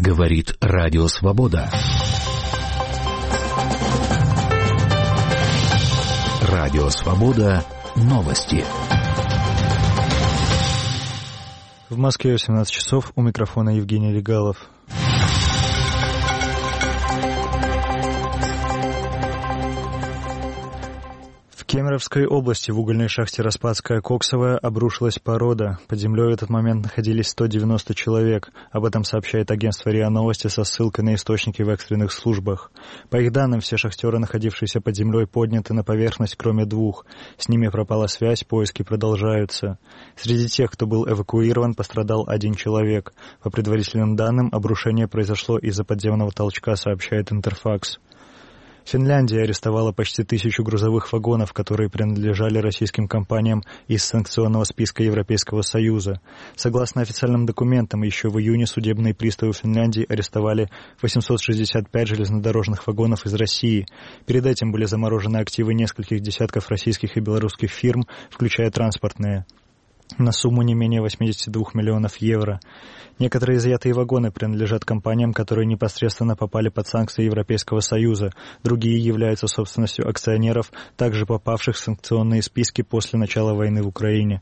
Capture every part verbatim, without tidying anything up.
Говорит Радио Свобода. Радио Свобода. Новости. В Москве восемнадцать часов. У микрофона Евгений Легалов. В Кемеровской области в угольной шахте Распадская Коксовая обрушилась порода. Под землей в этот момент находились сто девяносто человек. Об этом сообщает агентство РИА Новости со ссылкой на источники в экстренных службах. По их данным, все шахтеры, находившиеся под землей, подняты на поверхность, кроме двух. С ними пропала связь, поиски продолжаются. Среди тех, кто был эвакуирован, пострадал один человек. По предварительным данным, обрушение произошло из-за подземного толчка, сообщает Интерфакс. Финляндия арестовала почти тысячу грузовых вагонов, которые принадлежали российским компаниям из санкционного списка Европейского Союза. Согласно официальным документам, еще в июне судебные приставы Финляндии арестовали восемьсот шестьдесят пять железнодорожных вагонов из России. Перед этим были заморожены активы нескольких десятков российских и белорусских фирм, включая транспортные, на сумму не менее восемьдесят два миллионов евро. Некоторые изъятые вагоны принадлежат компаниям, которые непосредственно попали под санкции Европейского Союза. Другие являются собственностью акционеров, также попавших в санкционные списки после начала войны в Украине.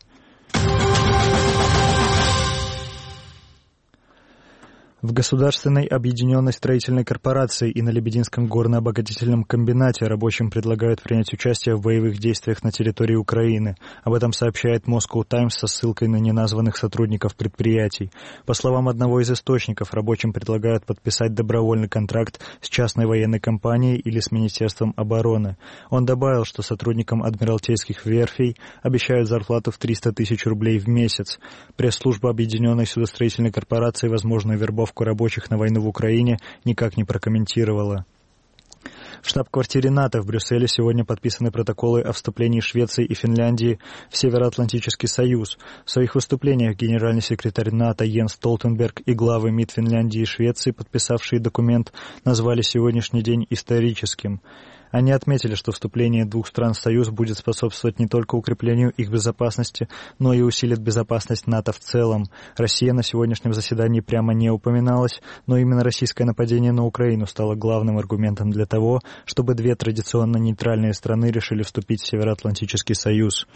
В Государственной объединенной строительной корпорации и на Лебединском горно-обогатительном комбинате рабочим предлагают принять участие в боевых действиях на территории Украины. Об этом сообщает Moscow Times со ссылкой на неназванных сотрудников предприятий. По словам одного из источников, рабочим предлагают подписать добровольный контракт с частной военной компанией или с Министерством обороны. Он добавил, что сотрудникам адмиралтейских верфей обещают зарплату в триста тысяч рублей в месяц. Пресс-служба Объединенной судостроительной корпорации возможную вербовку рабочих на войну в Украине никак не прокомментировала. В штаб-квартире НАТО в Брюсселе сегодня подписаны протоколы о вступлении Швеции и Финляндии в Североатлантический союз. В своих выступлениях генеральный секретарь НАТО Йенс Столтенберг и главы МИД Финляндии и Швеции, подписавшие документ, назвали сегодняшний день историческим. Они отметили, что вступление двух стран в Союз будет способствовать не только укреплению их безопасности, но и усилит безопасность НАТО в целом. Россия на сегодняшнем заседании прямо не упоминалась, но именно российское нападение на Украину стало главным аргументом для того, чтобы две традиционно нейтральные страны решили вступить в Североатлантический союз.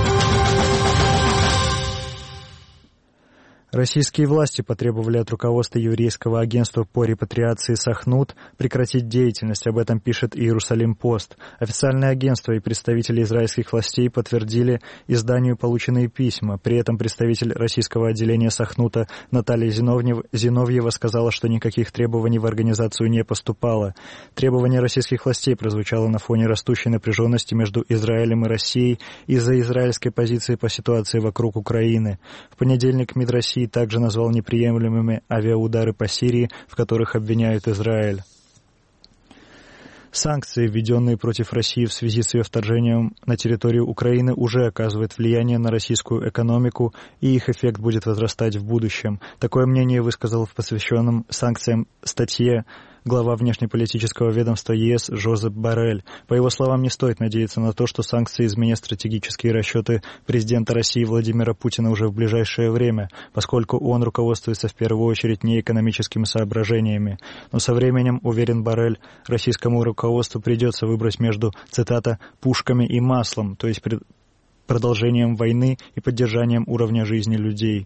Российские власти потребовали от руководства еврейского агентства по репатриации «Сахнут» прекратить деятельность. Об этом пишет Иерусалим-Пост. Официальное агентство и представители израильских властей подтвердили изданию полученные письма. При этом представитель российского отделения «Сахнута» Наталья Зиновьева сказала, что никаких требований в организацию не поступало. Требование российских властей прозвучало на фоне растущей напряженности между Израилем и Россией из-за израильской позиции по ситуации вокруг Украины. В понедельник МИД России также назвал неприемлемыми авиаудары по Сирии, в которых обвиняют Израиль. Санкции, введенные против России в связи с ее вторжением на территорию Украины, уже оказывают влияние на российскую экономику, и их эффект будет возрастать в будущем. Такое мнение высказал в посвященном санкциям статье глава внешнеполитического ведомства ЕС Жозеп Боррель. По его словам, не стоит надеяться на то, что санкции изменят стратегические расчеты президента России Владимира Путина уже в ближайшее время, поскольку он руководствуется в первую очередь не экономическими соображениями. Но со временем, уверен Боррель, российскому руководству придется выбрать между, цитата, «пушками и маслом», то есть продолжением войны и поддержанием уровня жизни людей.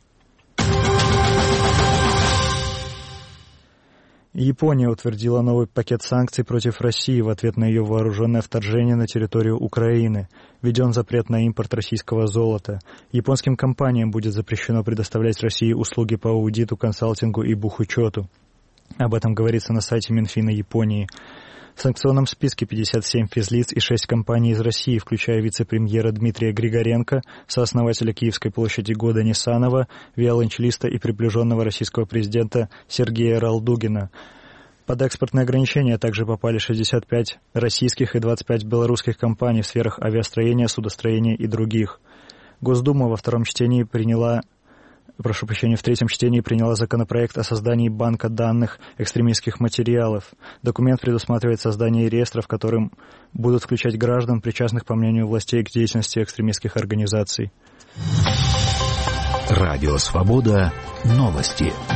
Япония утвердила новый пакет санкций против России в ответ на ее вооруженное вторжение на территорию Украины. Введен запрет на импорт российского золота. Японским компаниям будет запрещено предоставлять России услуги по аудиту, консалтингу и бухучету. Об этом говорится на сайте Минфина Японии. В санкционном списке пятьдесят семь физлиц и шесть компаний из России, включая вице-премьера Дмитрия Григоренко, сооснователя Киевской площади года Нисанова, виолончелиста и приближенного российского президента Сергея Ралдугина. Под экспортные ограничения также попали шестьдесят пять российских и двадцать пять белорусских компаний в сферах авиастроения, судостроения и других. Госдума во втором чтении приняла Прошу прощения, в третьем чтении приняла законопроект о создании банка данных экстремистских материалов. Документ предусматривает создание реестра, в котором будут включать граждан, причастных, по мнению властей, к деятельности экстремистских организаций. Радио Свобода. Новости.